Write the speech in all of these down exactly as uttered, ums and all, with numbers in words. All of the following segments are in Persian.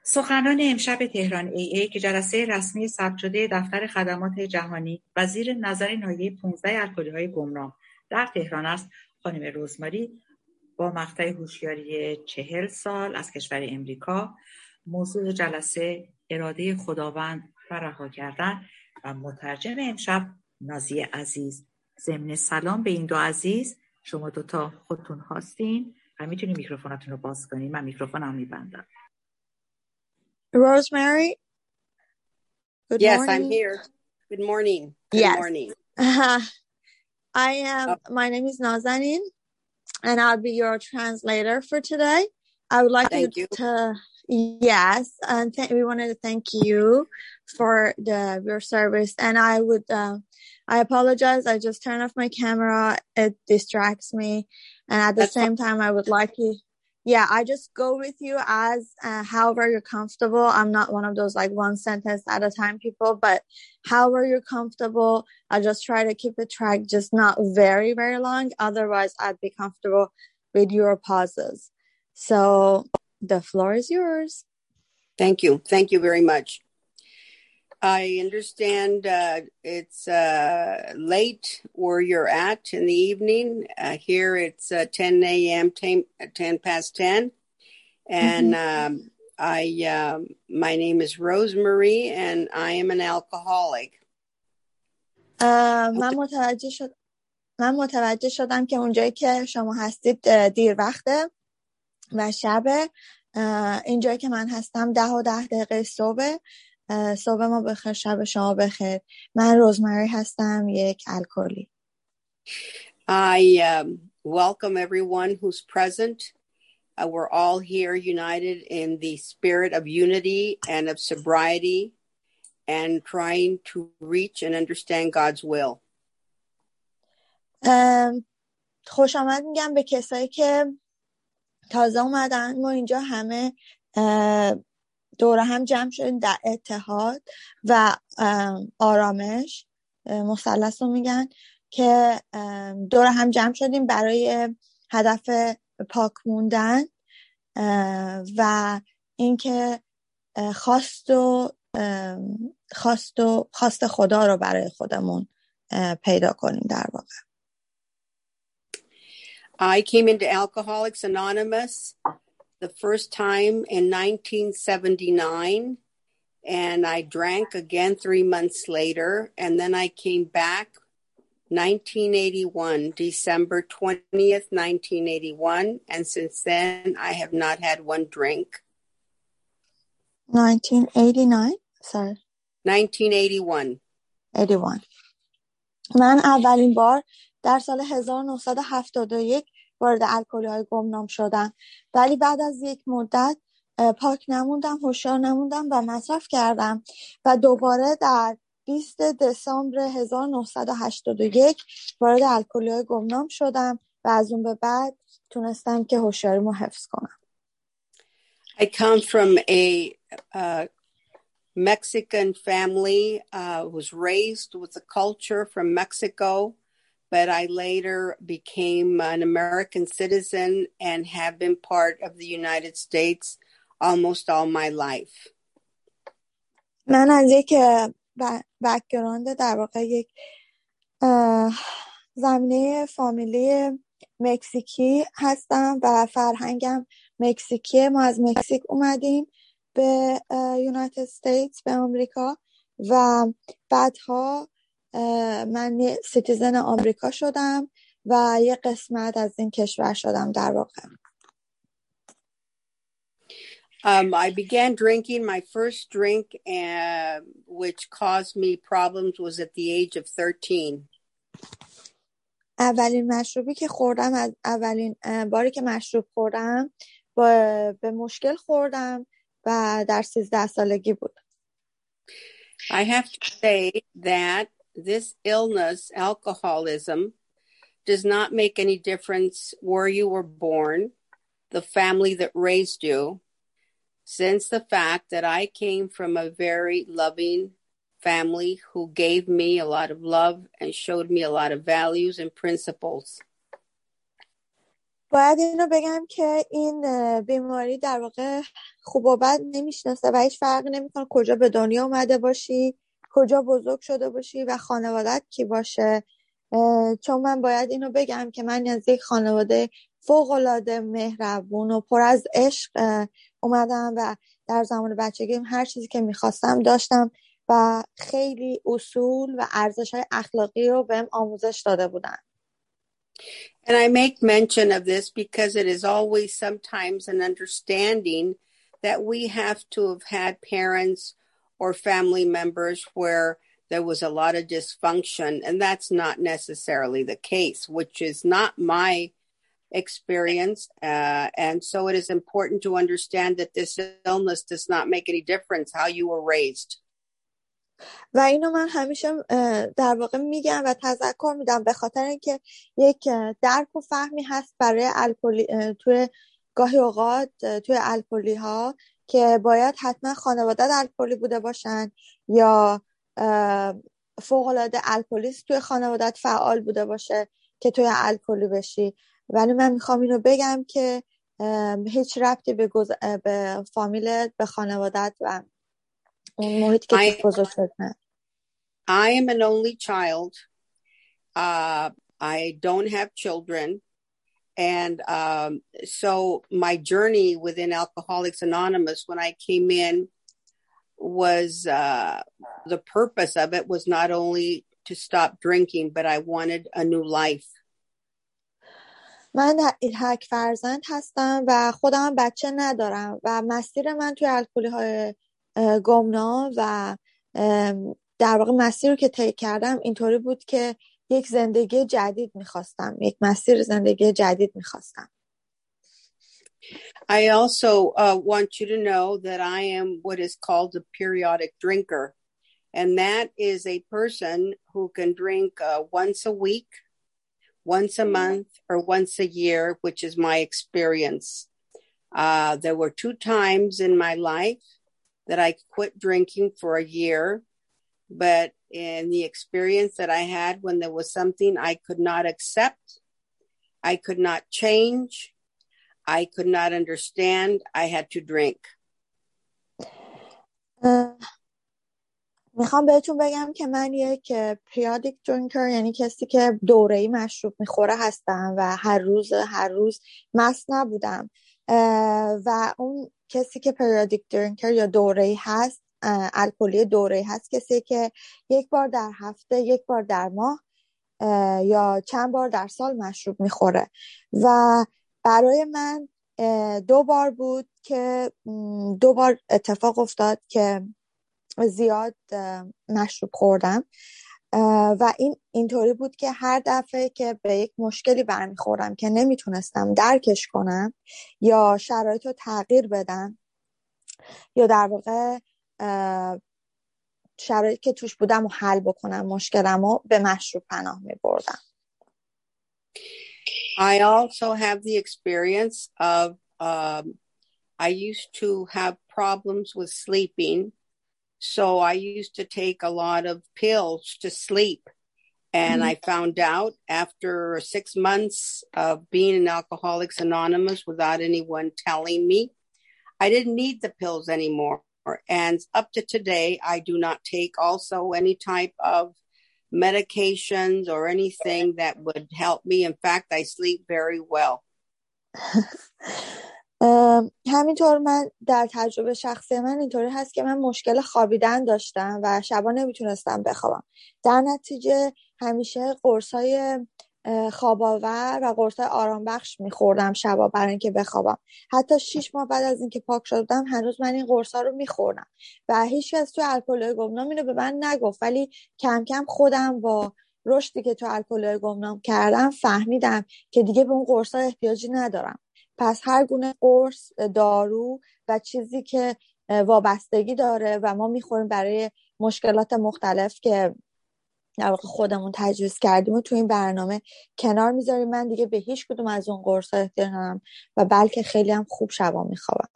سخنران امشب تهران ای ای که جلسه رسمی ثبت شده دفتر خدمات جهانی و زیر نظر ناحیه پانزده الکلی‌های گمنام در تهران است، خانم روزماری با مقطع هوشیاری چهل سال از کشور امریکا. موضوع جلسه اراده خداوند و رها کردن و مترجم امشب نازی عزیز. ضمن سلام به این دو عزیز، شما دوتا خودتون هستین و میتونی میکروفوناتون رو باز کنین. من میکروفونم میبندم. Rosemary, good yes, morning. I'm here. Good morning. Good yes. morning. Uh, I am, Oh. my name is Nazanin, and I'll be your translator for today. I would like Thank you, you to, yes, and th- we wanted to thank you for the your service. And I would, uh, I apologize. I just turned off my camera. It distracts me. And at the That's same fine. time, I would like you, yeah, I just go with you as uh, however you're comfortable. I'm not one of those like one sentence at a time people, but however you're comfortable, I just try to keep the track just not very, very long. Otherwise, I'd be comfortable with your pauses. So the floor is yours. Thank you. Thank you very much. I understand uh, it's uh, late where you're at in the evening. Uh, here it's uh, ten a.m., ten, ten past ten. And Mm-hmm. um, I, um, my name is Rosemary, and I am an alcoholic. Uh, من متوجه شد من متوجه شدم که اونجایی که شما هستید دیر وقته و شبه. اینجایی که من هستم ده و ده دقیقه صبح. صبح ما بخیر، شب شما بخیر. من روزمری هستم، یک الکلی. I um, welcome everyone who's present. Uh, we're all here united in the spirit of unity and of sobriety and trying to reach and understand God's will. خوش آمد میگم به کسایی که تازه اومدن. ما اینجا همه دور هم جمع شدیم در اتحاد و آرامش، مثلث رو میگن، که دور هم جمع شدیم برای هدف پاک موندن و اینکه خواست و خواست و خواست خدا رو برای خودمون پیدا کنیم. در واقع I came into Alcoholics Anonymous the first time in nineteen seventy-nine, and I drank again three months later, and then I came back nineteen eighty-one, December twentieth, nineteen eighty-one, and since then I have not had one drink. nineteen eighty-nine? Sorry. nineteen eighty-one. eighty-one. من اولین بار در سال هزار و نهصد و هفتاد و یک وارد الکلی‌های گمنام شدم، ولی بعد از یک مدت پاک نموندم، هوشیار نموندم و مصرف کردم و دوباره در بیست دسامبر هزار و نهصد و هشتاد و یک وارد الکلی‌های گمنام شدم و از اون به بعد تونستم که هوشیاریمو حفظ کنم. I come from a uh, Mexican family, uh, was raised with the culture from Mexico, but I later became an American citizen and have been part of the United States almost all my life. من از یک بک‌گراند در واقع یک زمینه فامیلی مکزیکی هستم و فرهنگم مکزیکیه. ما از مکزیک اومدیم به یونایتد استیتس، به آمریکا، و بعدها من سیتیزن آمریکا شدم و یه قسمت از این کشور شدم در واقع. Um, I began drinking. My first drink, uh, which caused me problems, was at the age of thirteen. اولین مشروبی که خوردم، از اولین باری که مشروب خوردم با به مشکل خوردم و در سیزده سالگی بود. I have to say that this illness, alcoholism, does not make any difference where you were born, the family that raised you, since the fact that I came from a very loving family who gave me a lot of love and showed me a lot of values and principles. باید اینو بگم که این بیماری در واقع خوب و بد نمیشناسه و هیچ فرقی نمیکنه کجا به دنیا اومده باشی، کجا بزرگ شده باشی و خانوادت کی باشه. چون من باید اینو بگم که من از یک خانواده فوق‌العاده مهربون و پر از عشق اومدم و در زمان بچگیم هر چیزی که میخواستم داشتم و خیلی اصول و ارزش‌های اخلاقی رو بهم آموزش داده بودن. And I make mention of this because it is always sometimes an understanding that we have to have had parents or family members where there was a lot of dysfunction, and that's not necessarily the case, which is not my experience. Uh, and so it is important to understand that this illness does not make any difference how you were raised. و اینو من همیشه در واقع میگم و تذکر میدم به خاطر اینکه یک درک و فهمی هست برای الکلی توی گاهی اوقات توی الکلی ها که باید حتما خانواده الکلی بوده باشن یا فوق العاده الکلیست توی خانوادت فعال بوده باشه که توی الکلی بشی. ولی من میخوام اینو بگم که هیچ ربطی به, گز... به فامیلت، به خانوادت و I, I am an only child. Uh, I don't have children. And um, so my journey within Alcoholics Anonymous, when I came in, was uh, the purpose of it was not only to stop drinking, but I wanted a new life. من یک فرزند هستم و خودم بچه ندارم و مسیر من توی الکلی های گمنام و در واقع مسیر رو که طی کردم اینطوری بود که یک زندگی جدید میخواستم، یک مسیر زندگی جدید میخواستم. I also uh, want you to know that I am what is called a periodic drinker, and that is a person who can drink uh, once a week, once a month, or once a year, which is my experience. Uh, there were two times in my life that I quit drinking for a year, but in the experience that I had when there was something I could not accept, I could not change, I could not understand, I had to drink. میخوام بهتون بگم که من یک periodic drinker یعنی کسی که دوره‌ای مشروب میخوره هستم و هر روز هر روز مست نبودم و اون کسی که periodic drinker یا دوره‌ای هست الکلی دوره‌ای هست کسی که یک بار در هفته، یک بار در ماه یا چند بار در سال مشروب میخوره و برای من دو بار بود که دو بار اتفاق افتاد که زیاد مشروب خوردم و این اینطوری بود که هر دفعه که به یک مشکلی برمیخوردم که نمیتونستم درکش کنم یا شرایط رو تغییر بدم یا در واقع شرایطی که توش بودم و حل بکنم مشکلم رو به مشروب پناه میبردم. I also have the experience of um, I used to have problems with sleeping. So I used to take a lot of pills to sleep. And mm-hmm. I found out after six months of being in Alcoholics Anonymous without anyone telling me, I didn't need the pills anymore. And up to today, I do not take also any type of medications or anything that would help me. In fact, I sleep very well. همینطور من در تجربه شخصی من اینطوری هست که من مشکل خوابیدن داشتم و شبا نمیتونستم بخوابم. در نتیجه همیشه قرصای خواب‌آور و قرصای آرام بخش میخوردم شبا برای اینکه بخوابم. حتی شیش ماه بعد از اینکه پاک شدم هنوز من این قرصا رو میخوردم و هیچ کس تو الکلی گمنام اینو به من نگفت، ولی کم کم خودم با رشدی که تو الکلی گمنام کردم فهمیدم که دیگه به اون قرصا احتیاجی ندارم. پس هر گونه قرص، دارو و چیزی که وابستگی داره و ما میخوریم برای مشکلات مختلف که در واقع خودمون تجویز کردیم و تو این برنامه کنار میذاریم. من دیگه به هیچ کدوم از اون قرصا احتیاج ندارم و بلکه خیلی هم خوب شبا میخوابم.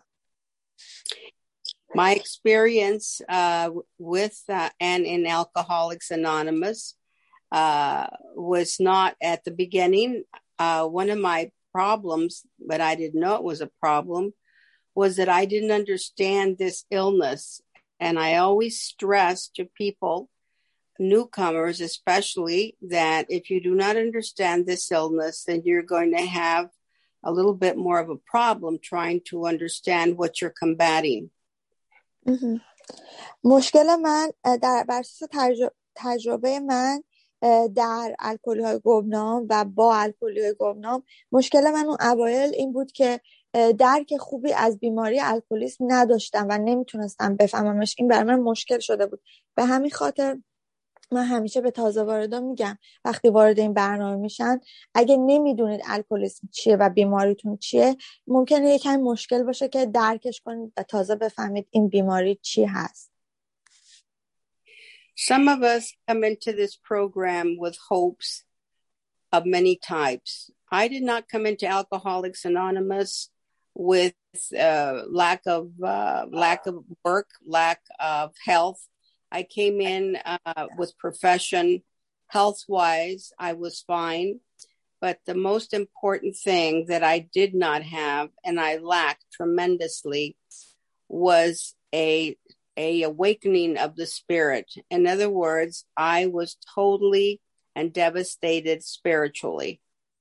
My experience uh, with uh, and in Alcoholics Anonymous uh, was not at the beginning. Uh, one of my problems, but I didn't know it was a problem, was that I didn't understand this illness. And I always stress to people, newcomers especially, that if you do not understand this illness, then you're going to have a little bit more of a problem trying to understand what you're combating. مشکل من در بر اساس تجربه, تجربه من در الکلی های گمنام و با الکلی های گمنام، مشکل من اون اوایل این بود که درک خوبی از بیماری الکلیسم نداشتم و نمیتونستم بفهممش. این برای من مشکل شده بود. به همین خاطر من همیشه به تازه واردا میگم وقتی وارد این برنامه میشن، اگه نمیدونید الکلیسم چیه و بیماریتون چیه، ممکنه یکم مشکل باشه که درکش کنید و تازه بفهمید این بیماری چی هست. Some of us come into this program with hopes of many types. I did not come into Alcoholics Anonymous with uh, lack of uh, lack of work, lack of health. I came in uh, with profession. Health-wise, I was fine. But the most important thing that I did not have, and I lacked tremendously, was a a awakening of the spirit. In other words, I was totally and devastated spiritually.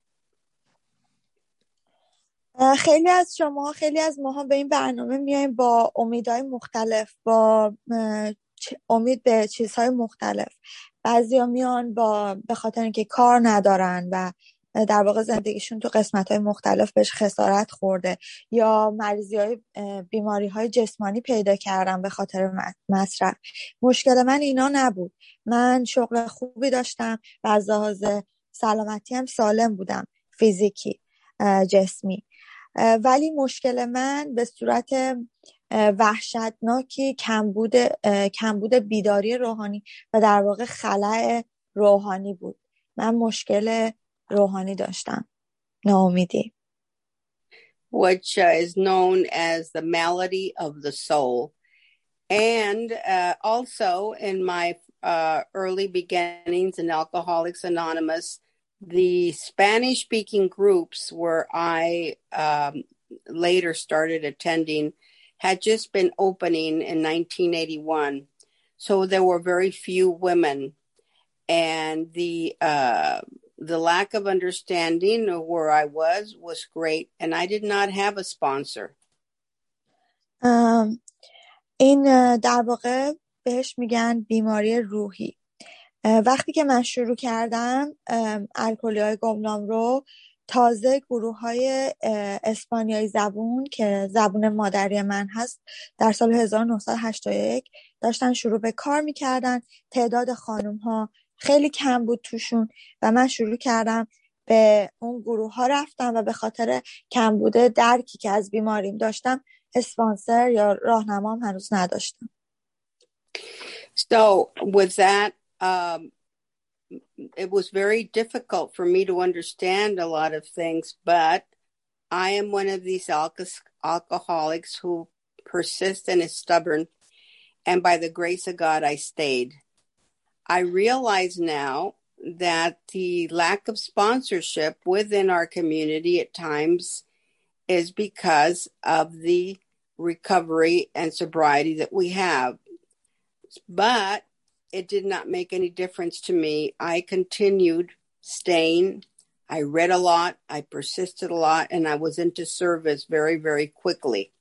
خیلی از شما، خیلی از ماها به این برنامه میایم با امیدهای مختلف، با امید به چیزهای مختلف. بعضیا میان با به خاطر اینکه کار ندارن و در واقع زندگیشون تو قسمت‌های مختلف بهش خسارت خورده، یا مریضی‌های بیماری‌های جسمانی پیدا کردن به خاطر مصرف. مشکل من اینا نبود. من شغل خوبی داشتم و از لحاظ سلامتی هم سالم بودم، فیزیکی، جسمی. ولی مشکل من به صورت وحشتناکی کمبود کمبود بیداری روحانی و در واقع خلأ روحانی بود. من مشکل روحانی داشتم، ناامیدی. Which uh, is known as the malady of the soul. And uh, also in my uh, early beginnings in Alcoholics Anonymous, the Spanish-speaking groups where I um, later started attending had just been opening in nineteen eighty-one. So there were very few women. And the uh, the lack of understanding of where I was was great. And I did not have a sponsor. Um, این در واقع بهش میگن بیماری روحی. وقتی که من شروع کردم الکلی های گمنام رو، تازه گروه های اسپانیایی زبون که زبون مادری من هست در سال هزار و نهصد و هشتاد و یک داشتن شروع به کار میکردن. تعداد خانم ها خیلی کم بود توشون و من شروع کردم به اون گروه ها رفتم و به خاطر کمبود درکی که از بیماریم داشتم اسپانسر یا راهنمام هنوز نداشتم. So with that, um, it was very difficult for me to understand a lot of things, but I am one of these alco- alcoholics who persist and is stubborn. And by the grace of God, I stayed. I realize now that the lack of sponsorship within our community at times is because of the recovery and sobriety that we have. But it did not make any difference to me. I continued staying. I read a lot. I persisted a lot. And I was into service very, very quickly.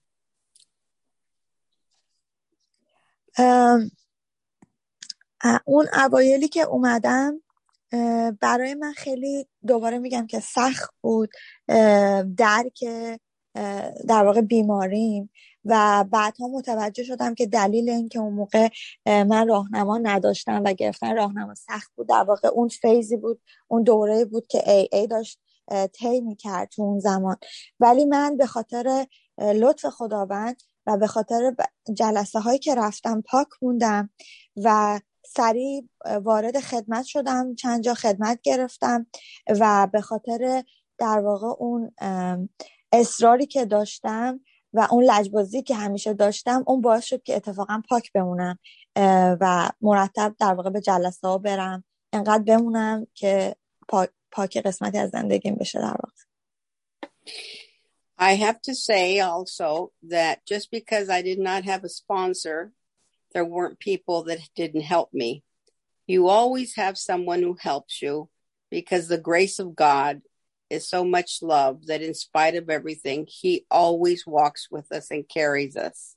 Um, اون اوایلی که اومدم برای من خیلی دوباره میگم که سخت بود درک در واقع بیماریم و بعدها متوجه شدم که دلیل این که اون موقع من راهنما نداشتم و گرفتن راهنما سخت بود، در واقع اون فیزی بود، اون دوره بود که ای ای داشت طی می‌کرد تو اون زمان. ولی من به خاطر لطف خداوند و به خاطر جلسه هایی که رفتم پاک موندم و سریع وارد خدمت شدم، چند جا خدمت گرفتم و به خاطر در واقع اون اصراری که داشتم و اون لجبازی که همیشه داشتم، اون باعث شد که اتفاقا پاک بمونم و مرتب در واقع به جلسه ها برم، انقدر بمونم که پاک, پاک قسمتی از زندگیم بشه در واقع. I have to say also that just because I did not have a sponsor, there weren't people that didn't help me. You always have someone who helps you because the grace of God is so much love that in spite of everything, he always walks with us and carries us.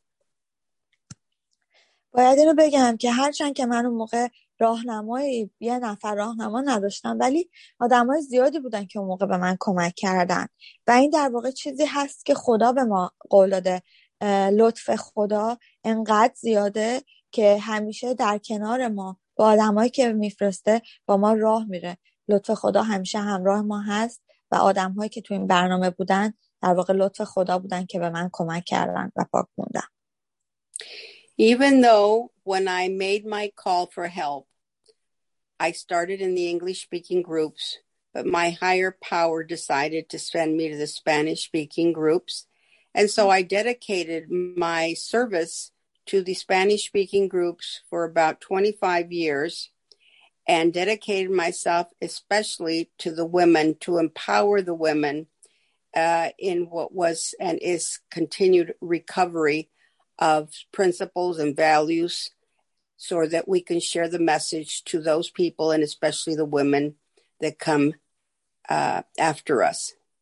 باید اینو بگم که هرچند که من اون موقع راهنمایی یه نفر راهنما نداشتم، ولی آدمای زیادی بودن که اون موقع به من کمک کردن و این در واقع چیزی هست که خدا به ما قول داده. لطف خدا انقدر زیاده که همیشه در کنار ما با آدمایی که میفرسته با ما راه میره. لطف خدا همیشه همراه ما هست و آدم‌هایی که تو این برنامه بودن در واقع لطف خدا بودن که به من کمک کردن و پاک موندم. Even though when I made my call for help, I started in the English-speaking groups, but my higher power decided to send me to the Spanish-speaking groups. And so I dedicated my service to the Spanish-speaking groups for about twenty-five years and dedicated myself especially to the women, to empower the women uh, in what was and is continued recovery of principles and values so that we can share the message to those people and especially the women that come uh, after us.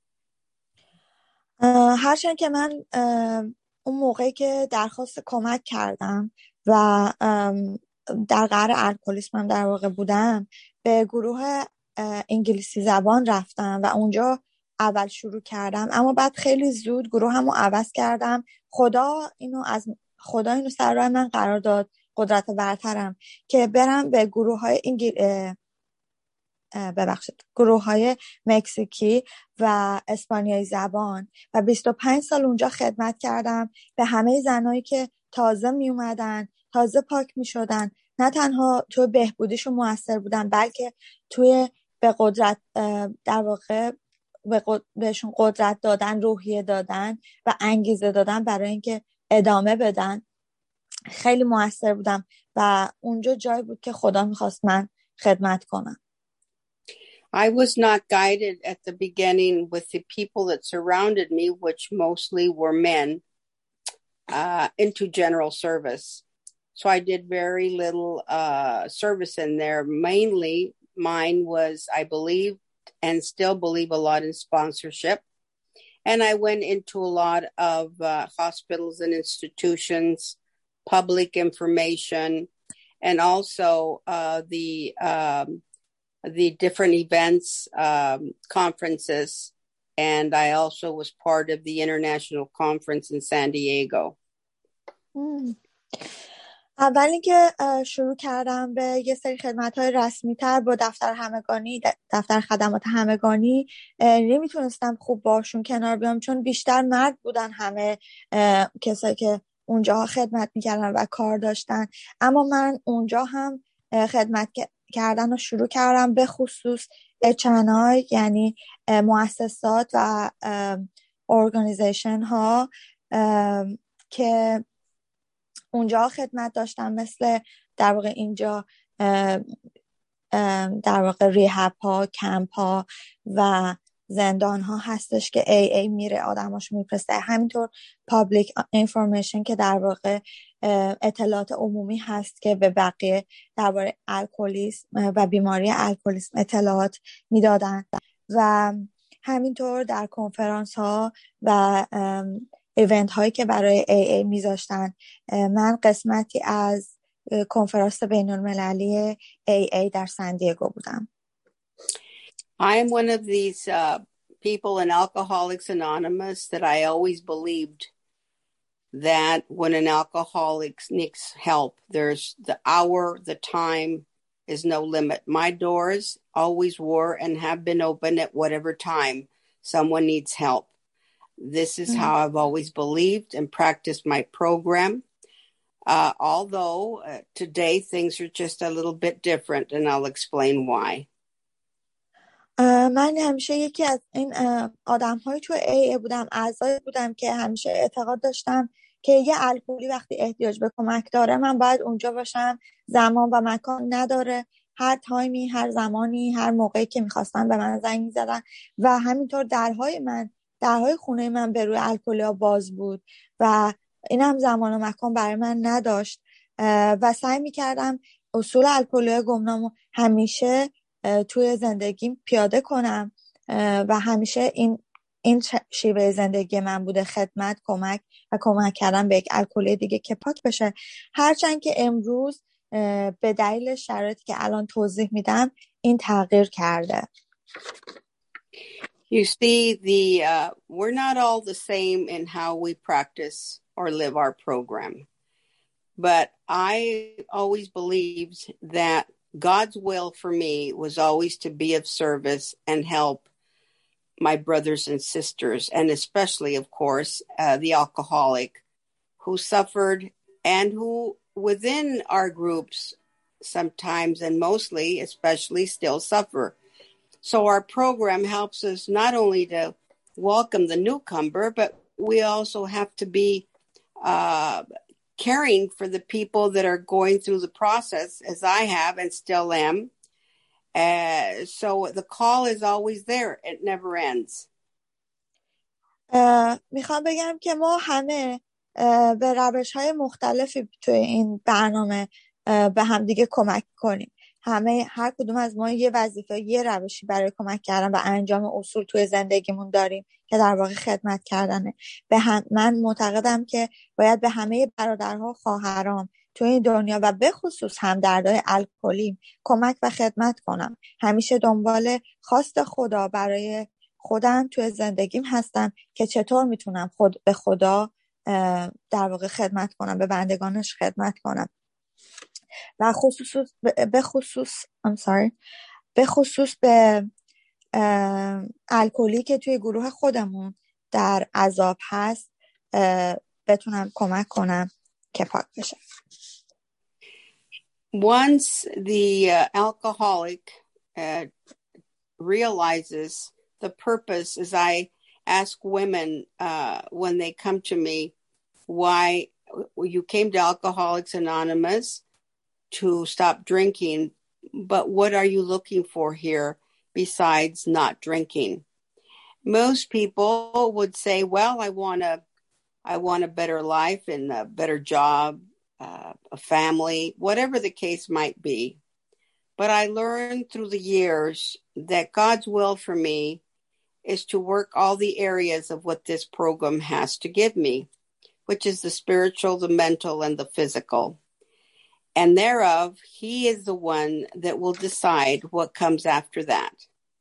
هرچند که من اون موقعی که درخواست کمک کردم و در قهر الکلیسمم در واقع بودم به گروه انگلیسی زبان رفتم و اونجا اول شروع کردم، اما بعد خیلی زود گروه همو عوض کردم. خدا اینو از خدا اینو سر راه من قرار داد، قدرت برترم، که برم به گروه های انگل... ببخشید گروه های مکزیکی و اسپانیایی زبان و بیست و پنج سال اونجا خدمت کردم به همه زنایی که تازه می اومدن، تازه پاک می شدن. نه تنها توی بهبودیشون موثر بودن بلکه توی به قدرت در واقع به قد... بهشون قدرت دادن، روحیه دادن و انگیزه دادن برای اینکه ادامه بدن. خیلی موثر بودم و اونجا جایی بود که خدا میخواست من خدمت کنم. I was not guided at the beginning with the people that surrounded me, which mostly were men, uh, into general service. So I did very little uh, service in there. Mainly mine was, I believe, and still believe a lot in sponsorship. And I went into a lot of uh, hospitals and institutions, public information, and also uh, the um, the different events, um, conferences. And I also was part of the international conference in San Diego. Mm. اولی که شروع کردم به یه سری خدمت‌های رسمی تر با دفتر همگانی دفتر خدمات همگانی نمیتونستم خوب باشون کنار بیام، چون بیشتر مرد بودن همه کسایی که اونجا خدمت میکردن و کار داشتن. اما من اونجا هم خدمت کردن رو شروع کردم، به خصوص اچ ان آی یعنی مؤسسات و ارگانیزیشن ها که اونجا خدمت داشتم، مثل در واقع اینجا در واقع ریهب ها، کمپ ها و زندان ها هستش که ای ای میره آدماشو میفرسته. همینطور پابلیک اینفورمیشن که در واقع اطلاعات عمومی هست که به بقیه درباره الکلیسم و بیماری الکلیسم اطلاعات میدادن و همینطور در کنفرانس ها و ایونت هایی که برای ای ای میذاشتن. من قسمتی از کنفرانس بین المللی ای ای در سن دیگو بودم. I am one of these uh, people in Alcoholics Anonymous that I always believed that when an alcoholic needs help, there's the hour, the time is no limit. My doors always were and have been open at whatever time someone needs help. This is mm-hmm. how I've always believed and practiced my program. Uh, although uh, today things are just a little bit different, and I'll explain why. من همیشه یکی از این آدم های تو ای ای بودم، اعضای بودم که همیشه اعتقاد داشتم که یه الکلی وقتی احتیاج به کمک داره من باید اونجا باشم. زمان و مکان نداره، هر تایمی، هر زمانی، هر موقعی که میخواستن به من زنگ میزدن و همینطور درهای من درهای خونه من به روی الکلیا باز بود و این هم زمان و مکان برای من نداشت و سعی میکردم اصول الکلیا گمنامو همیشه توی زندگیم پیاده کنم و همیشه این این شیوه زندگی من بوده، خدمت، کمک و کمک کردن به یک الکلی دیگه که پاک بشه. هرچند که امروز به دلیل شرایطی که الان توضیح میدم این تغییر کرده. You see, the uh, we're not all the same in how we practice or live our program. But I always believed that God's will for me was always to be of service and help my brothers and sisters, and especially, of course, uh, the alcoholic who suffered and who within our groups sometimes and mostly, especially, still suffer. So our program helps us not only to welcome the newcomer, but we also have to be uh, caring for the people that are going through the process, as I have and still am. Uh, so the call is always there. It never ends. uh, میخوام بگم که ما همه uh, به روش‌های مختلفی توی این برنامه uh, به هم دیگه کمک کنیم. همه هر کدوم از ما یه وظیفه، یه روشی برای کمک کردن و انجام اصول توی زندگیمون داریم که در واقع خدمت کردنه. به هم من معتقدم که باید به همه برادرها، خواهرام توی این دنیا و به خصوص هم دردای الکلی کمک و خدمت کنم. همیشه دنبال خواست خدا برای خودم توی زندگیم هستم که چطور میتونم خود به خدا در واقع خدمت کنم، به بندگانش خدمت کنم. و خصوص به خصوص I'm sorry به خصوص به الکلی که توی گروه خودمون در عذاب هست بتونم کمک کنم که پاک بشه. Once the uh, alcoholic uh, realizes the purpose, as I ask women uh, when they come to me, why you came to Alcoholics Anonymous to stop drinking, but what are you looking for here besides not drinking? Most people would say, well, I want a, I want a better life and a better job, uh, a family, whatever the case might be. But I learned through the years that God's will for me is to work all the areas of what this program has to give me, which is the spiritual, the mental, and the physical. And thereof, he is the one that will decide what comes after that.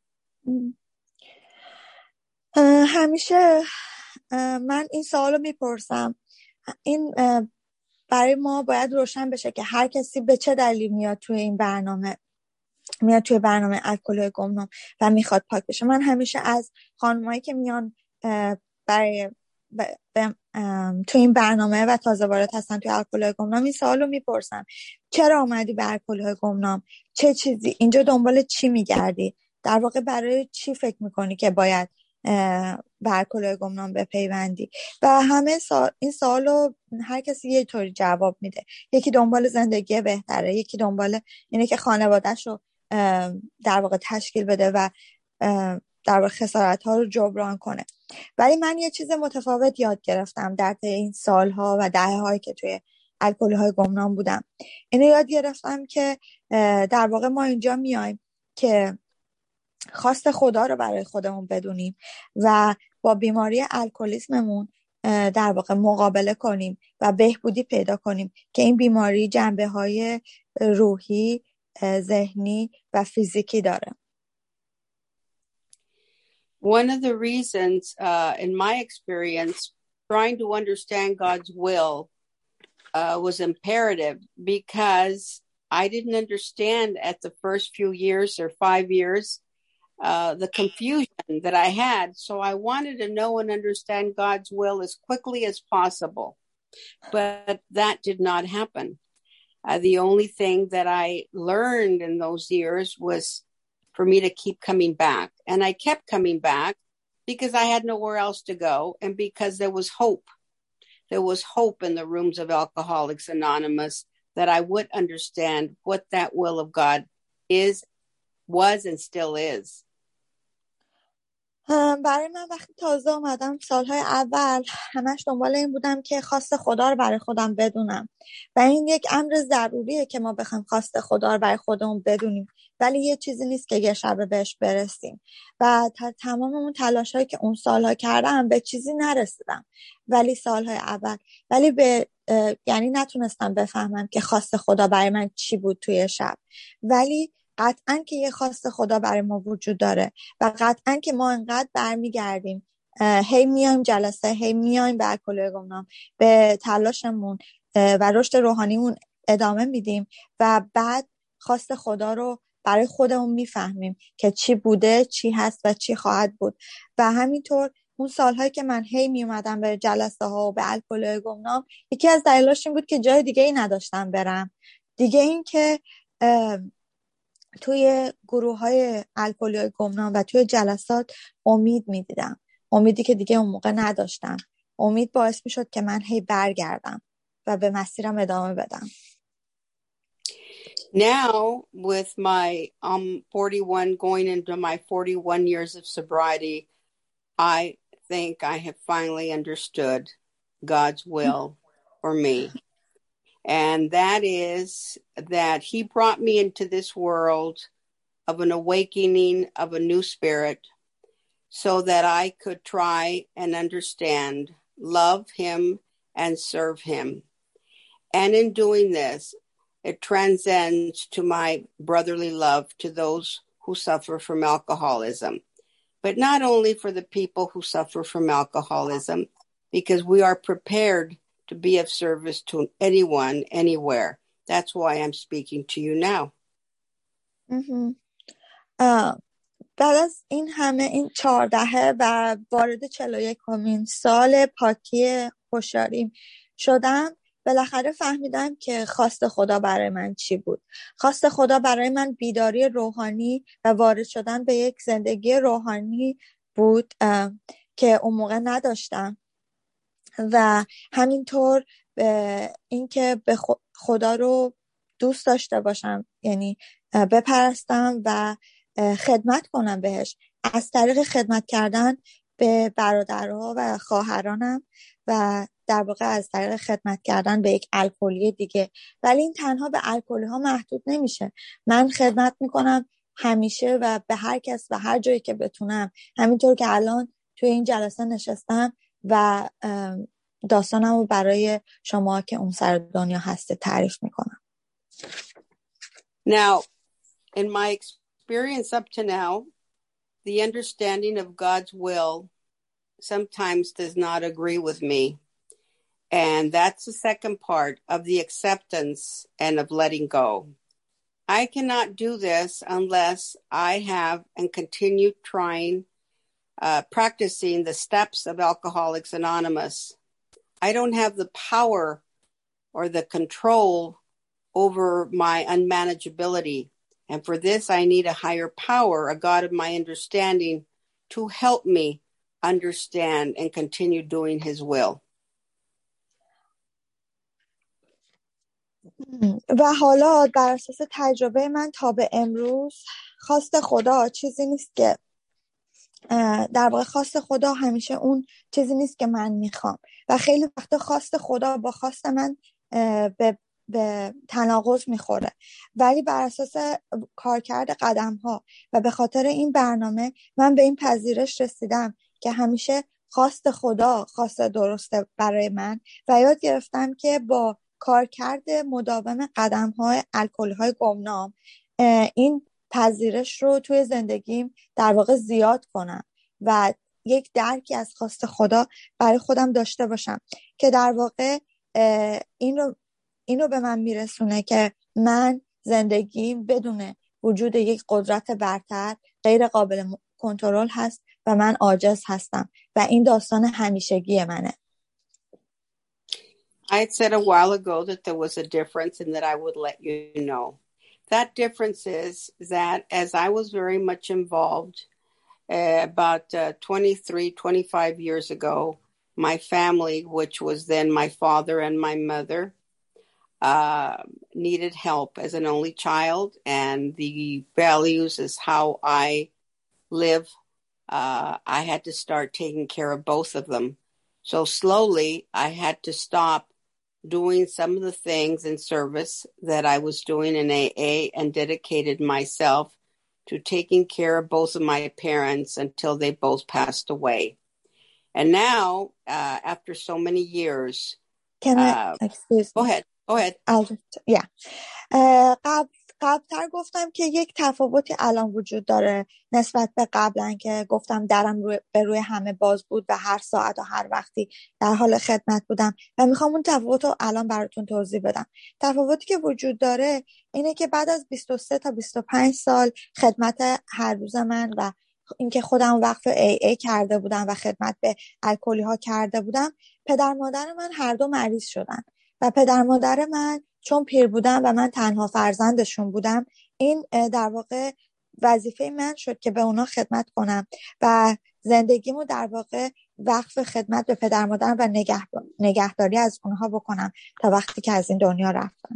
uh, همیشه uh, من این سوالو میپرسم. این uh, برای ما باید روشن بشه که هر کسی به چه دلیلی میاد توی این برنامه میاد توی برنامه الکلی گمنام و میخواد پاک بشه. من همیشه از خانمایی که میان uh, برای ب... ب... تو این برنامه و تازه وارد هستن توی الکلی گمنام این سوالو میپرسم: چرا اومدی به الکلی گمنام؟ چه چیزی اینجا دنبال چی میگردی؟ در واقع برای چی فکر میکنی که باید به الکلی گمنام بپیوندی؟ و همه سوال این سوالو هر کسی یه طوری جواب میده. یکی دنبال زندگی بهتره، یکی دنبال اینه که خانواده‌شو در واقع تشکیل بده و در واقع خسارت‌ها رو جبران کنه. ولی من یه چیز متفاوت یاد گرفتم در طی این سالها و دهه‌هایی که توی الکلی‌های گمنام بودم. اینو یاد گرفتم که در واقع ما اینجا میایم که خواست خدا رو برای خودمون بدونیم و با بیماری الکلیسممون در واقع مقابله کنیم و بهبودی پیدا کنیم که این بیماری جنبه‌های روحی، ذهنی و فیزیکی داره. One of the reasons, uh, in my experience, trying to understand God's will uh, was imperative because I didn't understand at the first few years or five years uh, the confusion that I had. So I wanted to know and understand God's will as quickly as possible. But that did not happen. Uh, the only thing that I learned in those years was for me to keep coming back. And I kept coming back because I had nowhere else to go and because there was hope. There was hope in the rooms of Alcoholics Anonymous that I would understand what that will of God is, was, and still is. برای من وقتی تازه اومدم سالهای اول همش دنبال این بودم که خواست خدا رو برای خودم بدونم و این یک امر ضروریه که ما بخوایم خواست خدا رو برای خودمون بدونیم، ولی یه چیزی نیست که یه شبه بهش برسیم و تا تمام اون تلاشایی که اون سالها کردم به چیزی نرسیدم، ولی سالهای اول ولی به یعنی نتونستم بفهمم که خواست خدا برای من چی بود توی شب، ولی قطعاً که یه خواست خدا برای ما وجود داره و قطعاً که ما انقدر برمیگردیم هی میایم جلسه، هی میایم به الکل گمنام، به تلاشمون و رشد روحانیمون ادامه میدیم و بعد خواست خدا رو برای خودمون میفهمیم که چی بوده، چی هست و چی خواهد بود. و همینطور اون سالهایی که من هی میومدم به جلسه ها و به الکل گمنام، یکی از دلایلش این بود که جای دیگه ای نداشتم برم. دیگه این که توی گروه های الکلی گمنام و توی جلسات امید میدیدم، امیدی که دیگه اون موقع نداشتم. امید باعث میشد که من هی برگردم و به مسیرم ادامه بدم. Now with my um forty-one going into my forty-one years of sobriety, I think I have finally understood God's will for me. And that is that he brought me into this world of an awakening of a new spirit so that I could try and understand, love him, and serve him. And in doing this, it transcends to my brotherly love to those who suffer from alcoholism. But not only for the people who suffer from alcoholism, because we are prepared to be of service to anyone, anywhere. That's why I'm speaking to you now. Mm-hmm. Uh, بعد از این همه این چهاردهه و وارد چهل و یکمین سال پاکی هوشیاری شدم، بالاخره فهمیدم که خواست خدا برای من چی بود. خواست خدا برای من بیداری روحانی و وارد شدن به یک زندگی روحانی بود که اون موقع نداشتم و همینطور اینکه به خدا رو دوست داشته باشم، یعنی بپرستم و خدمت کنم بهش از طریق خدمت کردن به برادرها و خواهرانم و در واقع از طریق خدمت کردن به یک الکلی دیگه. ولی این تنها به الکلی ها محدود نمیشه. من خدمت میکنم همیشه و به هر کس و هر جایی که بتونم، همینطور که الان توی این جلسه نشستم و داستانم رو برای شما که اون سر دنیا هسته تعریف میکنم. Now, in my experience up to now, the understanding of God's will sometimes does not agree with me. And that's the second part of the acceptance and of letting go. I cannot do this unless I have and continue trying, uh, practicing the steps of Alcoholics Anonymous. I don't have the power or the control over my unmanageability. And for this, I need a higher power, a God of my understanding, to help me understand and continue doing his will. و حالا بر اساس تجربه من تا به امروز خواست خدا چیزی نیست که در واقع خواست خدا همیشه اون چیزی نیست که من میخوام و خیلی وقتا خواست خدا با خواست من به به تناقض میخوره، ولی بر اساس کارکرد قدم ها و به خاطر این برنامه من به این پذیرش رسیدم که همیشه خواست خدا خواست درسته برای من و یاد گرفتم که با کارکرد مداوم قدم های الکلی های گمنام این پذیرش رو توی زندگیم در واقع زیاد کنم و یک درکی از خواست خدا برای خودم داشته باشم که در واقع این رو اینو به من میرسونه که من زندگیم بدون وجود یک قدرت برتر غیر قابل کنترل هست و من عاجز هستم و این داستان همیشگی منه. I had said a while ago that there was a difference and that I would let you know. That difference is that as I was very much involved uh, about uh, twenty-three, twenty-five years ago, my family, which was then my father and my mother, Uh, needed help as an only child, and the values is how I live uh, I had to start taking care of both of them. So slowly, I had to stop doing some of the things in service that I was doing in A A and dedicated myself to taking care of both of my parents until they both passed away. And now, uh, after so many years, Can I, uh, excuse go me. ahead, go ahead. I'll just, yeah. uh, قبل قبلتر گفتم که یک تفاوتی الان وجود داره نسبت به قبلا که گفتم درم روی به روی همه باز بود و هر ساعت و هر وقتی در حال خدمت بودم و میخوام اون تفاوت رو الان براتون توضیح بدم. تفاوتی که وجود داره اینه که بعد از بیست و سه تا بیست و پنج سال خدمت هر روز من و اینکه خودم وقف ای ای کرده بودم و خدمت به الکلی ها کرده بودم، پدر مادر من هر دو مریض شدن و پدر مادر من چون پیر بودم و من تنها فرزندشون بودم، این در واقع وظیفه من شد که به اونا خدمت کنم و زندگیمو در واقع وقف خدمت به پدر مادرم و نگه نگهداری از اونها بکنم تا وقتی که از این دنیا رفتن.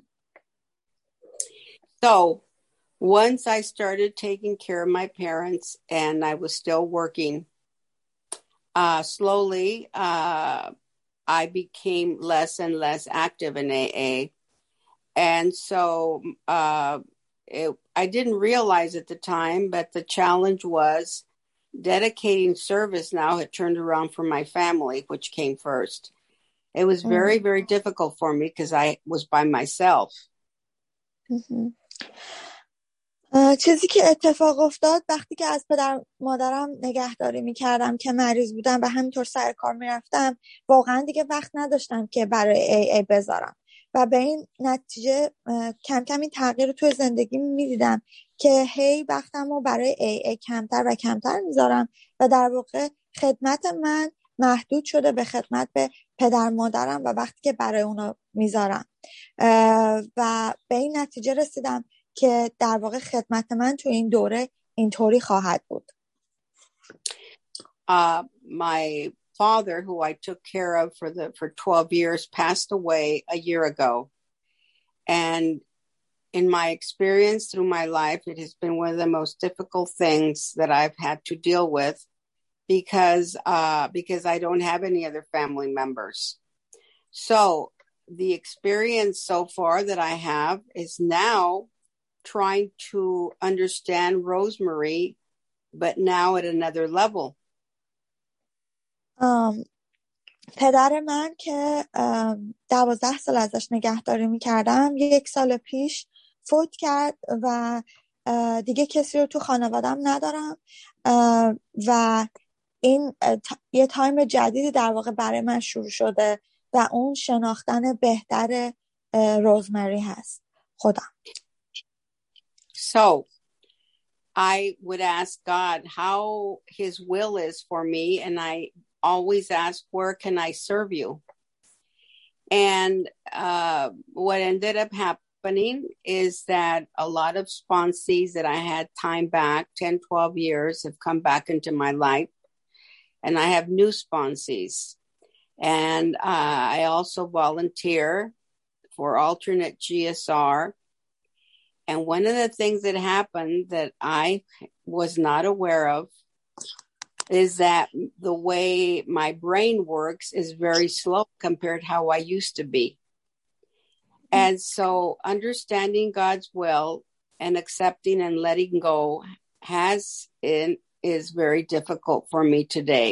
So once I started taking care of my parents and I was still working, uh, slowly uh, I became less and less active in A A. And so uh, it, I didn't realize at the time, but the challenge was dedicating service now had turned around for my family, which came first. It was very, very difficult for me because I was by myself. Mm-hmm. چیزی که اتفاق افتاد وقتی که از پدر مادرم نگهداری میکردم که مریض بودم و همینطور سر کار میرفتم، واقعا دیگه وقت نداشتم که برای ای ای بذارم و به این نتیجه کم کم این تغییر توی زندگی میدیدم که هی وقتم رو برای ای ای کمتر و کمتر میذارم و در واقع خدمت من محدود شده به خدمت به پدر مادرم و وقتی که برای اونا میذارم و به این نتیجه رسیدم که در واقع خدمت من تو این دوره اینطوری خواهد بود. Uh, my father, who I took care of for the for twelve years, passed away a year ago. And in my experience through my life, it has been one of the most difficult things that I've had to deal with because uh, because I don't have any other family members. So the experience so far that I have is now trying to understand Rosemary, but now at another level. Um, پدر من که دوازده سال ازش نگهداری میکردم یک سال پیش فوت کرد و دیگه کسی رو تو خانوادم ندارم و این یه تایم جدیدی در واقع برای من شروع شده و اون شناختن بهتر روزمری هست خودم. So I would ask God how his will is for me, and I always ask, where can I serve you? And uh, what ended up happening is that a lot of sponsees that I had time back, ten, twelve years, have come back into my life. And I have new sponsees. And uh, I also volunteer for alternate G S R. And one of the things that happened that I was not aware of is that the way my brain works is very slow compared to how I used to be. And so understanding God's will and accepting and letting go has in, is very difficult for me today.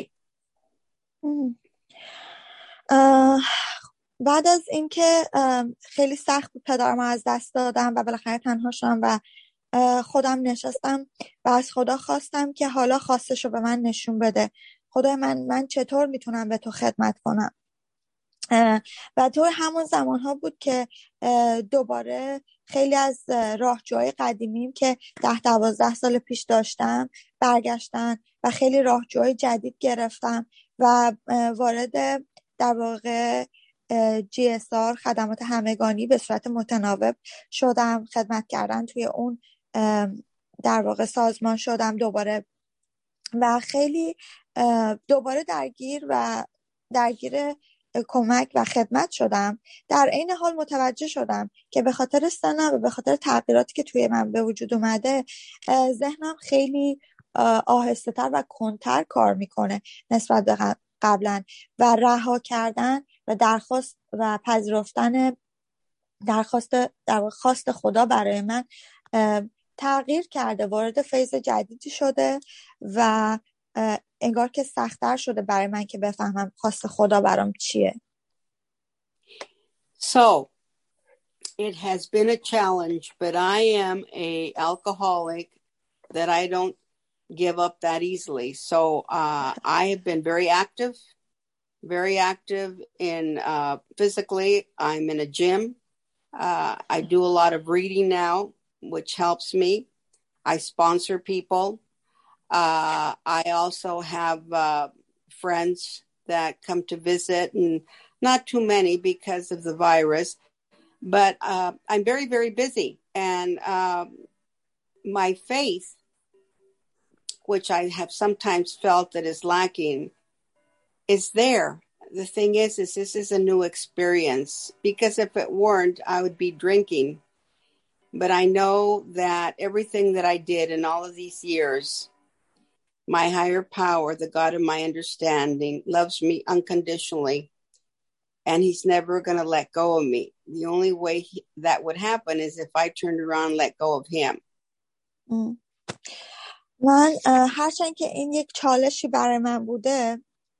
Uh, بعد از اینکه خیلی سخت بود پدرم از دست دادم و بالاخره تنها شدم و خودم نشستم و از خدا خواستم که حالا خواستشو به من نشون بده. خدای من من چطور میتونم به تو خدمت کنم؟ و تو همون زمان ها بود که دوباره خیلی از راهجوهای قدیمیم که ده دوازده سال پیش داشتم برگشتن و خیلی راهجوهای جدید گرفتم و وارد در واقع جی اس آر خدمات همگانی به صورت متناوب شدم. خدمت کردن توی اون در واقع سازمان شدم دوباره و خیلی دوباره درگیر و درگیر کمک و خدمت شدم. در این حال متوجه شدم که به خاطر سنم و به خاطر تغییراتی که توی من به وجود اومده ذهنم خیلی آهسته تر و کندتر کار میکنه نسبت به قبلا و رها کردن و درخواست و پذیرفتن درخواست درخواست خدا برای من تغییر کرده، وارد فیز جدیدی شده و انگار که سخت‌تر شده برای من که بفهمم خواست خدا برام چیه. So it has been a challenge, but I am a alcoholic that I don't give up that easily. So uh, I have been very active, very active in uh, physically. I'm in a gym. Uh, I do a lot of reading now, which helps me. I sponsor people. Uh, I also have uh, friends that come to visit, and not too many because of the virus, but uh, I'm very, very busy. And uh, my faith, which I have sometimes felt that is lacking, is there. The thing is, is this is a new experience, because if it weren't, I would be drinking. But I know that everything that I did in all of these years, my higher power, the God of my understanding, loves me unconditionally, and he's never going to let go of me. The only way he, that would happen is if I turned around and let go of him. Mm. من هرچند که این یک چالشی برای من بوده،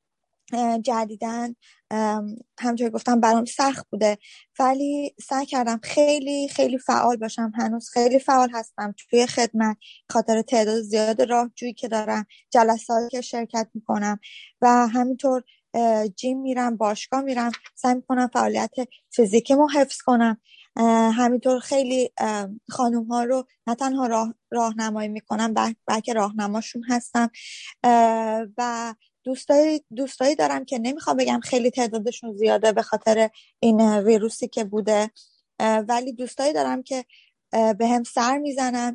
جدیدن همونطور گفتم برام سخت بوده، ولی سعی کردم خیلی خیلی فعال باشم. هنوز خیلی فعال هستم توی خدمت، خاطر تعداد زیاد راهجویی که دارم، جلساتی که شرکت میکنم و همینطور جیم میرم، باشگاه میرم، سعی میکنم فعالیت فیزیکیمو حفظ کنم. همینطور خیلی خانوم ها رو نه تنها راه راهنمایی میکنم بلکه راهنماشون هستم و دوستایی دوستایی دارم که نمیخوام بگم خیلی تعدادشون زیاده به خاطر این ویروسی که بوده، ولی دوستایی دارم که به هم سر میزنن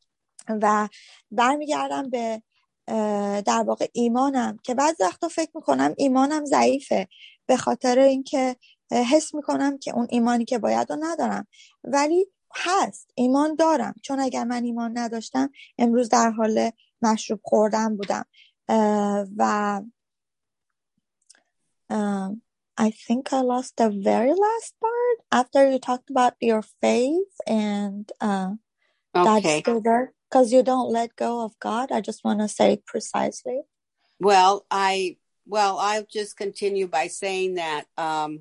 و برمیگردم به در واقع ایمانم که بعضی وقتا فکر میکنم ایمانم ضعیفه به خاطر اینکه حس میکنم که اون ایمانی که باید رو ندارم، ولی هست، ایمان دارم، چون اگر من ایمان نداشتم امروز در حال مشروب خوردن بودم. Uh, و um, I think I lost the very last part after you talked about your faith and uh, Okay. that's still there because you don't let go of God. I just want to say it precisely. Well, I well I'll just continue by saying that um,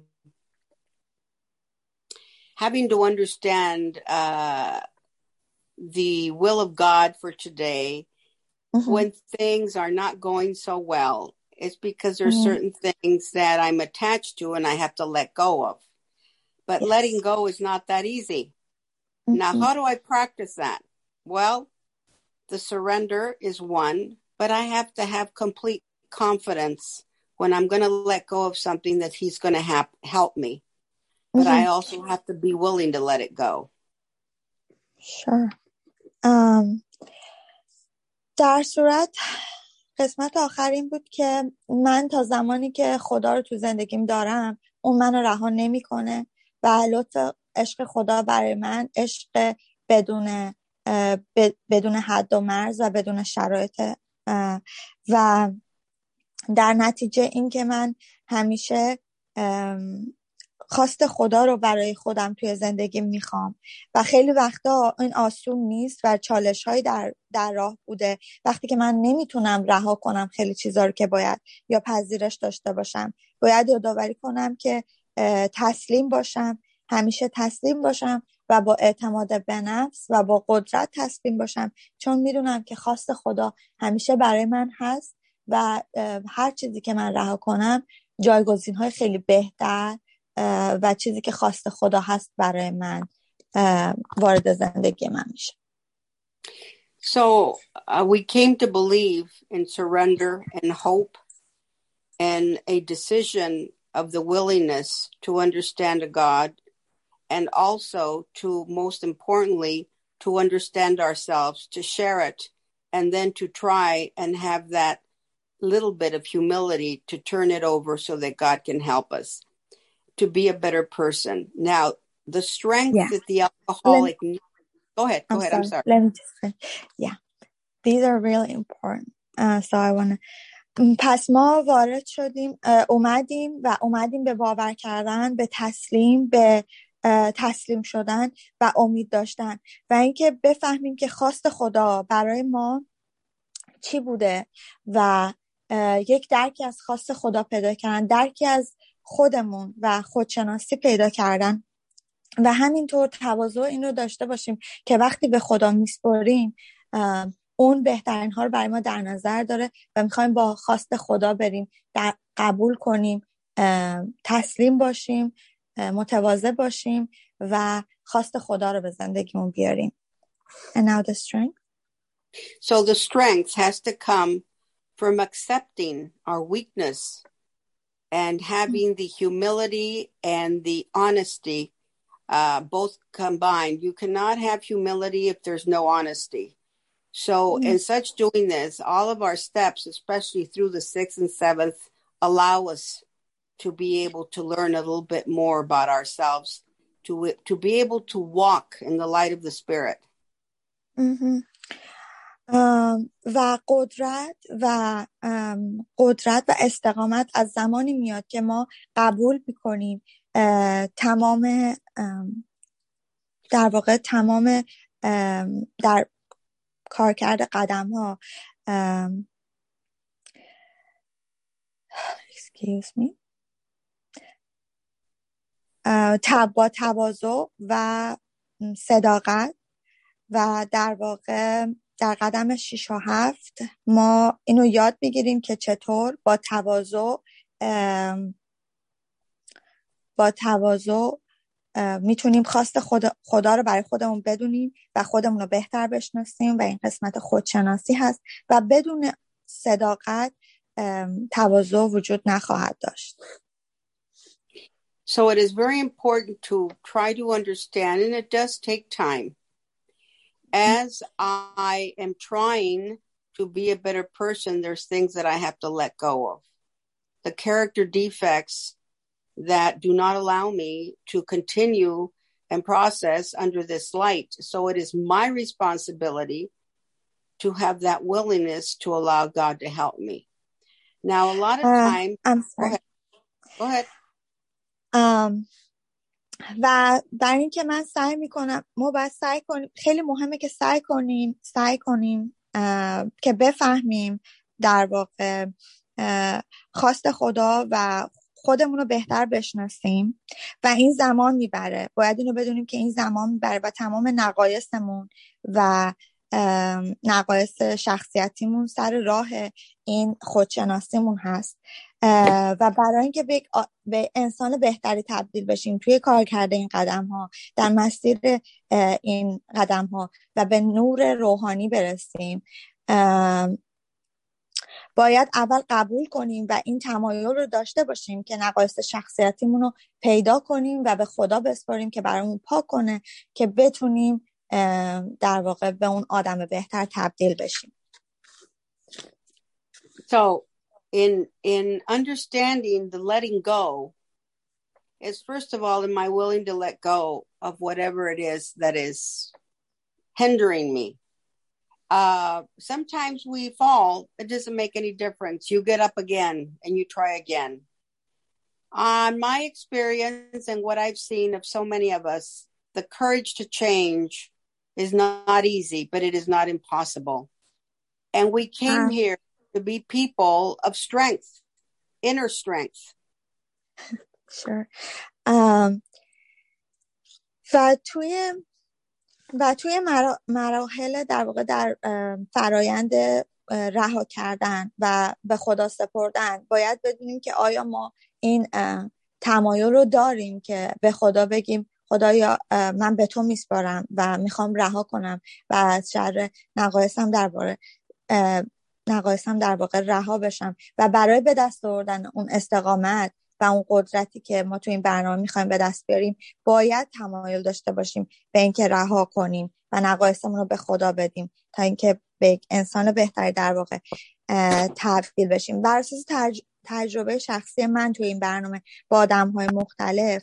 having to understand uh, the will of God for today. Mm-hmm. When things are not going so well, it's because there's mm-hmm. certain things that I'm attached to and I have to let go of. But yes. Letting go is not that easy. Mm-hmm. Now, how do I practice that? Well, the surrender is one, but I have to have complete confidence when I'm going to let go of something that he's going to have, help me. But mm-hmm. I also have to be willing to let it go. Sure. Um, در صورت قسمت آخر این بود که من تا زمانی که خدا رو تو زندگیم دارم اون منو رها نمی‌کنه و لطف عشق خدا برای من عشق بدون بدون حد و مرز و بدون شرایط و در نتیجه این که من همیشه خواست خدا رو برای خودم توی زندگی میخوام و خیلی وقتا این آسون نیست و چالش هایی در, در راه بوده وقتی که من نمیتونم رها کنم خیلی چیزا رو که باید یا پذیرش داشته باشم، باید یادآوری کنم که تسلیم باشم، همیشه تسلیم باشم و با اعتماد به نفس و با قدرت تسلیم باشم، چون میدونم که خواست خدا همیشه برای من هست و هر چیزی که من رها کنم جایگزین های خیلی بهتر و چیزی که خواست خدا هست برای من وارد زندگی من میشه. So uh, we came to believe in surrender and hope and a decision of the willingness to understand a God and also to, most importantly, to understand ourselves, to share it, and then to try and have that little bit of humility to turn it over so that God can help us to be a better person. Now, the strength yeah. that the alcoholic... Me, go ahead, go I'm ahead, sorry. I'm sorry. Let me just... Yeah. these are really important. Uh, so I want to پس ما وارد شدیم اومدیم و اومدیم به باور کردن، به تسلیم، به تسلیم شدن و امید داشتن و اینکه بفهمیم که خواست خدا برای ما چی بوده و یک درکی از خواست خدا پیدا کردن، درکی از خودمون و خودشناسی پیدا کردن و همینطور تواضع این رو داشته باشیم که وقتی به خدا میسپاریم اون بهترین ها رو برای ما در نظر داره و میخوایم با خواست خدا بریم، در قبول کنیم، تسلیم باشیم، متواضع باشیم و خواست خدا رو به زندگیمون بیاریم. And now the strength. So the strength has to come from accepting our weakness and having the humility and the honesty uh, both combined. You cannot have humility if there's no honesty. So mm-hmm. in such doing this, all of our steps, especially through the sixth and seventh, allow us to be able to learn a little bit more about ourselves, to to be able to walk in the light of the Spirit. Mm-hmm. um, و قدرت و um, قدرت و استقامت از زمانی میاد که ما قبول میکنیم uh, تمام um, در واقع تمام um, در کارکرد قدم ها um, excuse me uh, با تواضع و صداقت و در واقع در قدم شش و هفت ما اینو یاد بگیریم که چطور با تواضع با تواضع میتونیم خواست خدا, خدا رو برای خودمون بدونیم و خودمون رو بهتر بشناسیم و این قسمت خودشناسی هست و بدون صداقت تواضع وجود نخواهد داشت. So it is very important to try to understand, and it does take time. As I am trying to be a better person, there's things that I have to let go of. The character defects that do not allow me to continue and process under this light. So it is my responsibility to have that willingness to allow God to help me. Now, a lot of uh, times... I'm sorry. Go ahead. Go ahead. Um, و برای اینکه من سعی میکنم ما باید سعی کنیم، خیلی مهمه که سعی کنیم سعی کنیم که بفهمیم در واقع خواست خدا و خودمون رو بهتر بشناسیم و این زمان میبره. باید اینو بدونیم که این زمان میبره و تمام نقایصمون و نقایص شخصیتیمون سر راه این خودشناسیمون هست و برای اینکه به, به انسان بهتری تبدیل بشیم توی کار کرده این قدم ها، در مسیر این قدم ها و به نور روحانی برسیم، باید اول قبول کنیم و این تمایل رو داشته باشیم که نقایص شخصیتیمون رو پیدا کنیم و به خدا بسپاریم که برامون پاک کنه که بتونیم در واقع به اون آدم بهتر تبدیل بشیم. So in in understanding the letting go is, first of all, am I willing to let go of whatever it is that is hindering me? Uh, sometimes we fall. It doesn't make any difference. You get up again and you try again. On my experience and what I've seen of so many of us, the courage to change is not easy, but it is not impossible. And we came uh, here to be people of strength, inner strength. Sure. Um, و توی و توی مراحل در واقع در فرایند رها کردن و به خدا سپردن باید بدونیم که آیا ما این تمایل رو داریم که به خدا بگیم خدایا من به تو میسپارم و میخوام رها کنم و از شر نقایصم درباره نقایصم در واقع رها بشم و برای به دست آوردن اون استقامت و اون قدرتی که ما تو این برنامه میخوایم به دست بیاریم باید تمایل داشته باشیم به اینکه رها کنیم و نقایصمون رو به خدا بدیم تا اینکه به انسان بهتری در واقع تبدیل بشیم. بر اساس تج... تجربه شخصی من تو این برنامه با آدم‌های مختلف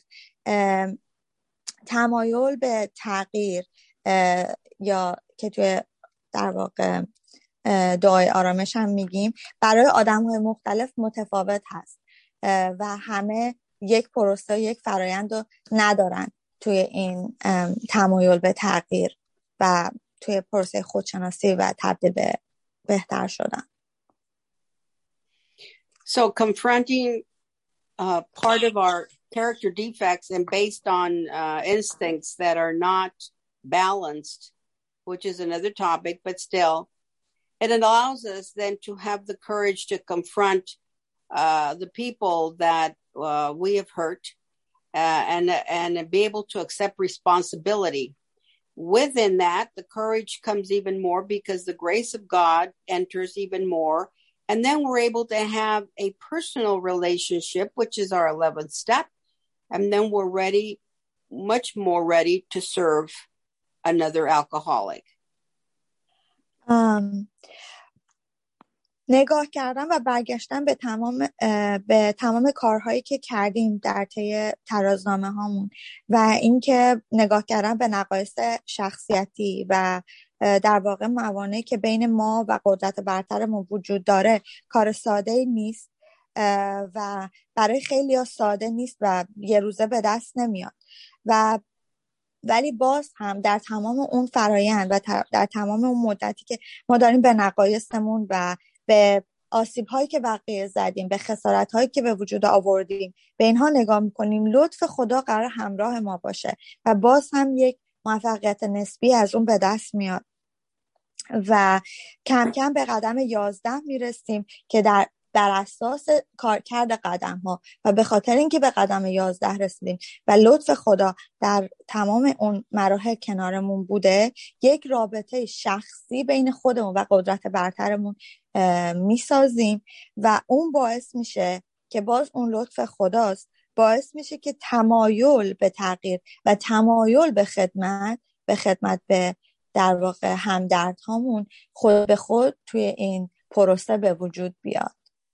تمایل به تغییر یا که توی در واقع دعای آرامش هم میگیم برای آدم‌های مختلف متفاوت هست و همه یک پروسه یک فرایند رو ندارن توی این تمایل به تغییر و توی پروسه خودشناسی و تبدیل به بهتر شدن. So confronting uh, part of our character defects and based on uh, instincts that are not balanced, which is another topic, but still, it allows us then to have the courage to confront uh, the people that uh, we have hurt uh, and, and be able to accept responsibility. Within that, the courage comes even more because the grace of God enters even more. And then we're able to have a personal relationship, which is our eleventh step. And then we're ready, much more ready to serve another alcoholic. Um, نگاه کردن و برگشتن به تمام به تمام کارهایی که کردیم در طی ترازنامه هامون و اینکه نگاه کردن به نقایص شخصیتی و در واقع موانعی که بین ما و قدرت برترمون وجود داره کار ساده نیست و برای خیلی‌ها ساده نیست و یه روزه به دست نمیاد و ولی باز هم در تمام اون فرایند و در تمام اون مدتی که ما داریم به نقایصمون و به آسیب‌هایی که واقعی زدیم، به خسارت‌هایی که به وجود آوردیم، به اینها نگاه می‌کنیم، لطف خدا قرار همراه ما باشه و باز هم یک موفقیت نسبی از اون به دست میاد و کم کم به قدم یازده میرسیم که در بر اساس کارکرد قدم ها و به خاطر اینکه به قدم یازده رسیدیم و لطف خدا در تمام اون مراحل کنارمون بوده، یک رابطه شخصی بین خودمون و قدرت برترمون میسازیم و اون باعث میشه که باز اون لطف خداست باعث میشه که تمایل به تغییر و تمایل به خدمت به خدمت به در واقع همدرد هامون خود به خود توی این پروسه به وجود بیاد.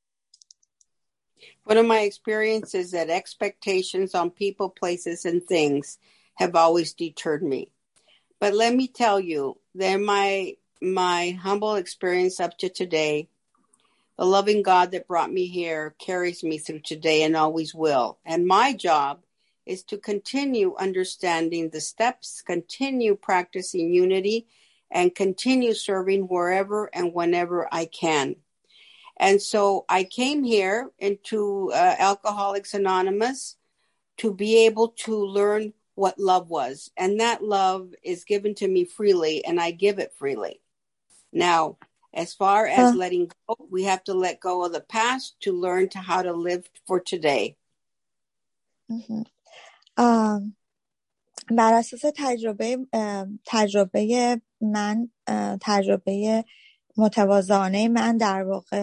One of my experiences that expectations on people, places, and things have always deterred me. But let me tell you that my my humble experience up to today, the loving God that brought me here carries me through today and always will. And my job is to continue understanding the steps, continue practicing unity, and continue serving wherever and whenever I can. And so I came here into uh, Alcoholics Anonymous to be able to learn what love was. And that love is given to me freely, and I give it freely. Now, as far as uh, letting go, we have to let go of the past to learn to how to live for today. Mm-hmm. Um, بر اساس تجربه تجربه من تجربه متواضعانه من در واقع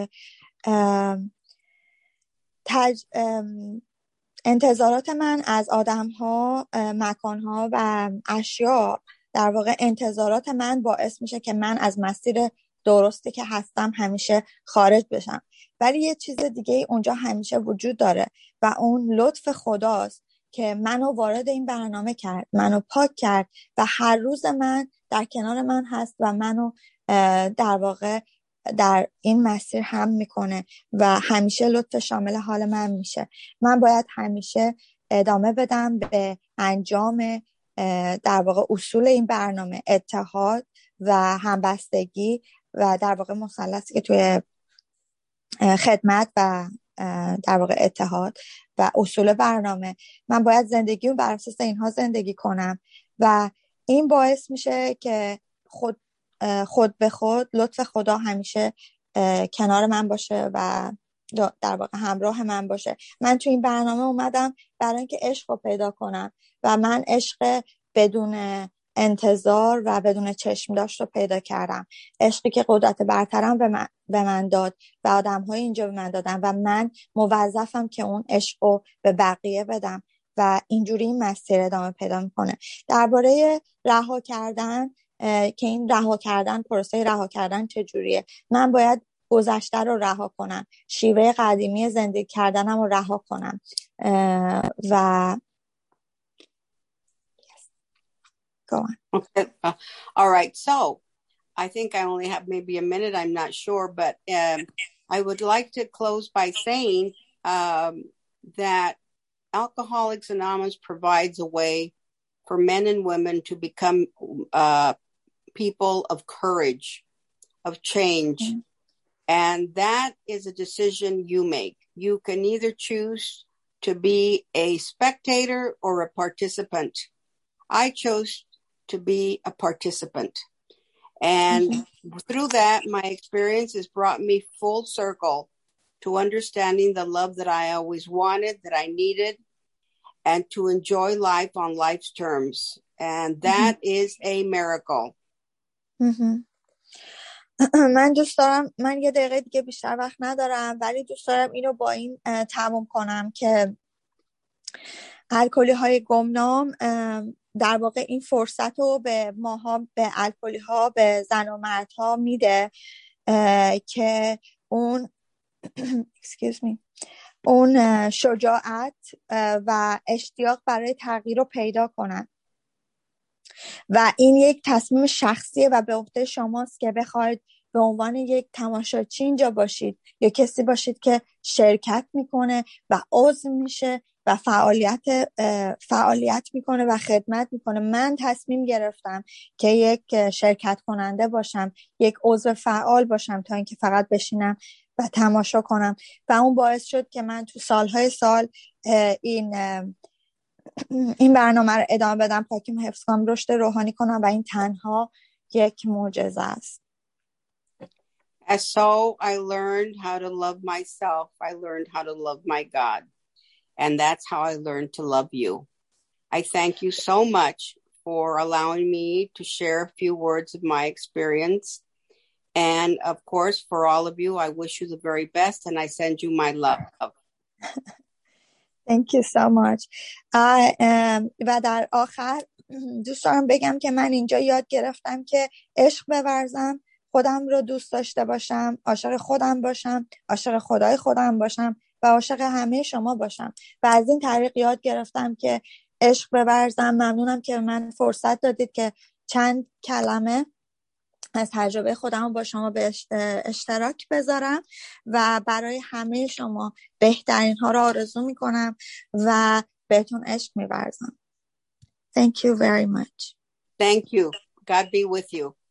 تج... انتظارات من از آدم‌ها، مکان‌ها و اشیاء در واقع انتظارات من باعث میشه که من از مسیر درستی که هستم همیشه خارج بشم، ولی یه چیز دیگه اونجا همیشه وجود داره و اون لطف خداست که منو وارد این برنامه کرد، منو پاک کرد و هر روز من در کنار من هست و منو در واقع در این مسیر هم میکنه و همیشه لطف شامل حال من میشه. من باید همیشه ادامه بدم به انجام در واقع اصول این برنامه، اتحاد و همبستگی و در واقع مثلثی که توی خدمت و در واقع اتحاد و اصول برنامه، من باید زندگی رو بر اساس اینها زندگی کنم و این باعث میشه که خود خود به خود لطف خدا همیشه کنار من باشه و در واقع همراه من باشه. من تو این برنامه اومدم برای اینکه عشق رو پیدا کنم و من عشق بدون انتظار و بدون چشم داشت رو پیدا کردم، عشقی که قدرت برترم به من, به من داد و آدم‌های اینجا به من دادن و من موظفم که اون عشق رو به بقیه بدم و اینجوری این مسیر ادامه پیدا میکنه. درباره رها کردن که این رها کردن، پروسه رها کردن چجوریه، من باید گذشته رو رها کنم، شیوه قدیمی زندگی کردنم رو رها کنم و Go on. Okay. Uh, all right. So I think I only have maybe a minute. I'm not sure, but um, I would like to close by saying um, that Alcoholics Anonymous provides a way for men and women to become uh, people of courage, of change. Mm-hmm. And that is a decision you make. You can either choose to be a spectator or a participant. I chose to be a participant. And mm-hmm. through that, my experience has brought me full circle to understanding the love that I always wanted, that I needed, and to enjoy life on life's terms. And that mm-hmm. is a miracle. Mm-hmm. من دوست دارم، من یه دقیقه دیگه بیشتر وقت ندارم، ولی دوست دارم اینو با این تموم کنم که الکلی های گمنام در واقع این فرصت رو به ماها، به الکلی ها، به زن و مردها میده که اون excuse me اون شجاعت و اشتیاق برای تغییر رو پیدا کنن. و این یک تصمیم شخصیه و به عهده شماست که بخواید به عنوان یک تماشاچی اینجا باشید یا کسی باشید که شرکت میکنه و عضو میشه و فعالیت فعالیت میکنه و خدمت میکنه. من تصمیم گرفتم که یک شرکت کننده باشم، یک عضو فعال باشم تا اینکه فقط بشینم و تماشا کنم و اون باعث شد که من تو سالهای سال این این برنامه رو ادامه بدم، پاکیم حفظ کنم، رشد روحانی کنم و این تنها یک معجزه است. And so I learned how to love myself. I learned how to love my God. And that's how I learned to love you. I thank you so much for allowing me to share a few words of my experience. And of course, for all of you, I wish you the very best and I send you my love. Thank you so much. I, um, و در آخر دوست دارم بگم که من اینجا یاد گرفتم که عشق بورزم، خودم رو دوست داشته باشم، عاشق خودم باشم، عاشق خدای خودم باشم و عاشق همه شما باشم و از این طریق یاد گرفتم که عشق بورزم. ممنونم که من فرصت دادید که چند کلمه از تجربه خودم با شما به اشتراک بذارم و برای همه شما بهترین ها رو آرزو میکنم و بهتون عشق می‌ورزم. Thank you very much. Thank you. God be with you.